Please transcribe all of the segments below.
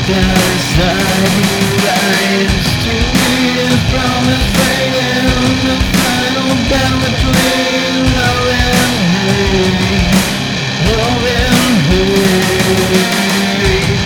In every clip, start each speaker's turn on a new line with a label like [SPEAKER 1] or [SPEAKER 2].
[SPEAKER 1] Side rise to his promise, fading the final battle between love and hate, love and hate.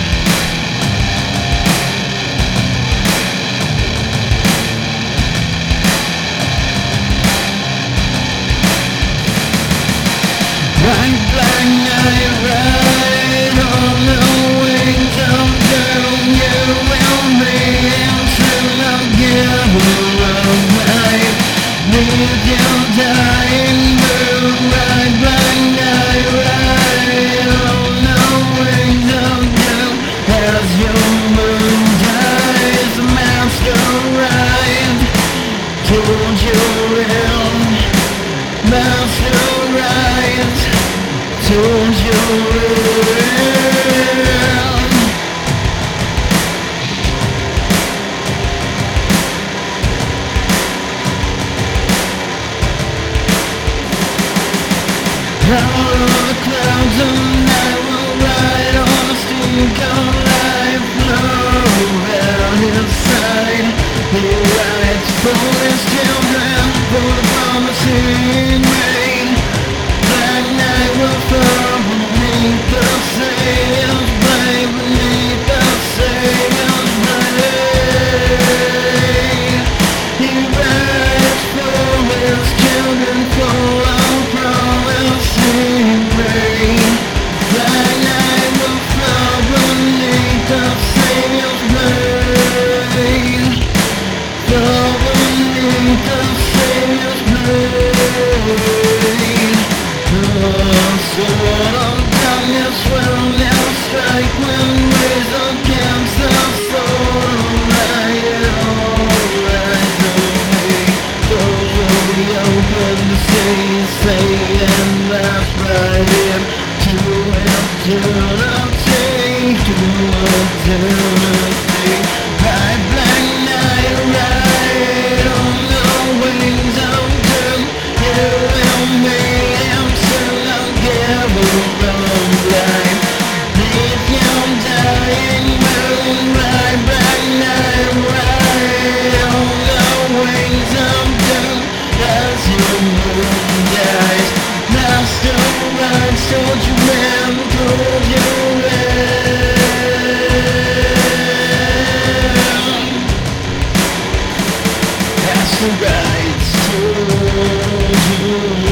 [SPEAKER 1] Black night ride on the wings of doom. You will be until I give up night. Leave you dying moon. Black night ride on the wings of doom. As your moon dies, the master arrived. Told you real master arrived. Told you real. Out of the clouds of night will ride on a streak of life. Low at his side, he rides for his children, for the promising rain. Black night will fall beneath the sails, blade beneath the sails, blade. He rides for his children, full of promising rain. Black night will fall beneath the sails, blade. Fall beneath the sails, blade. So what of darkness will now strike when rays against the soul. Alright away. Those will be open to see, saying that's right in to eternity, to eternity. Right, black night, ride on the wings of doom. You will meet him soon. Give up life. Leave you dying moon. Right, black night, ride on the wings of doom. As your moon dies, master rides, told you man, told you man. Master rides, told you